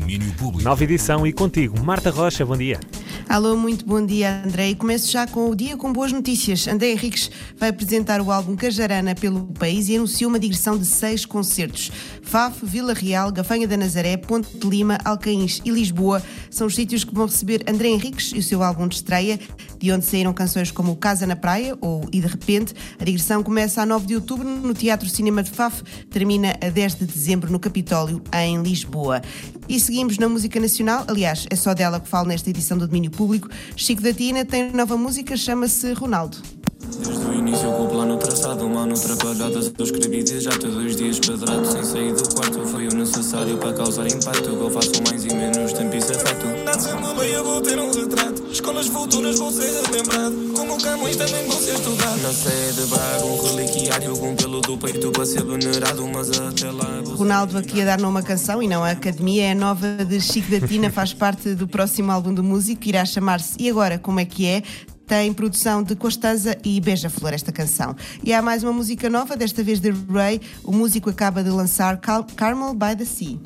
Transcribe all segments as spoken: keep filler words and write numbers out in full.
Domínio Público. Nova edição e contigo, Marta Rocha, bom dia. Alô, muito bom dia, André. E começo já com o dia com boas notícias. André Henriques vai apresentar o álbum Cajarana pelo país e anunciou uma digressão de seis concertos. Faf, Vila Real, Gafanha da Nazaré, Ponte de Lima, Alcaíns e Lisboa são os sítios que vão receber André Henriques e o seu álbum de estreia, de onde saíram canções como Casa na Praia ou E de Repente. A digressão começa a nove de outubro no Teatro Cinema de Faf, termina a dez de dezembro no Capitólio, em Lisboa. E seguimos na música nacional, aliás, é só dela que falo nesta edição do Domínio Público. Chico da Tina tem nova música, chama-se Ronaldo. Desde o início com o plano traçado, uma mano atrapalhada, eu escrevi desde já todos os dias pedrado, sem sair do quarto, foi o necessário para causar impacto, que eu faço mais e menos tempo isso é facto. Nada sendo bem, eu vou ter um retrato, escolas futuras vou ser relembrado, como Camões também vou ser estudado. Na Sé de Braga, um reliquiário com pelo do peito para ser venerado, mas até lá... Ronaldo aqui a dar numa canção e não a Academia, é a nova de Chico da Tina, faz parte do próximo álbum do músico, irá chamar-se E Agora Como É Que É? Tem produção de Costanza e Beija-Flor esta canção. E há mais uma música nova, desta vez de Ray. O músico acaba de lançar Car- Carmel by the Sea.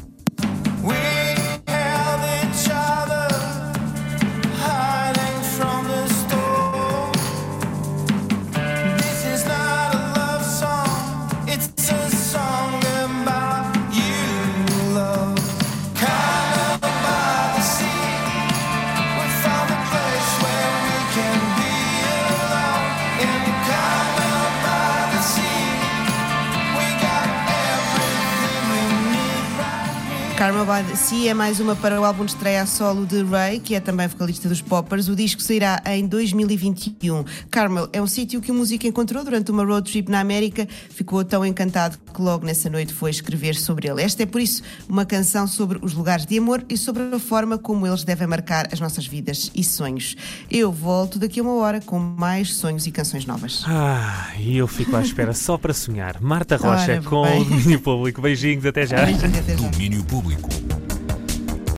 Carmel by the Sea é mais uma para o álbum de estreia a solo de Ray, que é também vocalista dos Poppers. O disco sairá em dois mil e vinte e um. Carmel é um sítio que o músico encontrou durante uma road trip na América. Ficou tão encantado que logo nessa noite foi escrever sobre ele. Esta é, por isso, uma canção sobre os lugares de amor e sobre a forma como eles devem marcar as nossas vidas e sonhos. Eu volto daqui a uma hora com mais sonhos e canções novas. Ah, e eu fico à espera só para sonhar. Marta Rocha Ora, com bem. o Domínio Público. Beijinhos, até já. Beijinhos, até já. Domínio Público.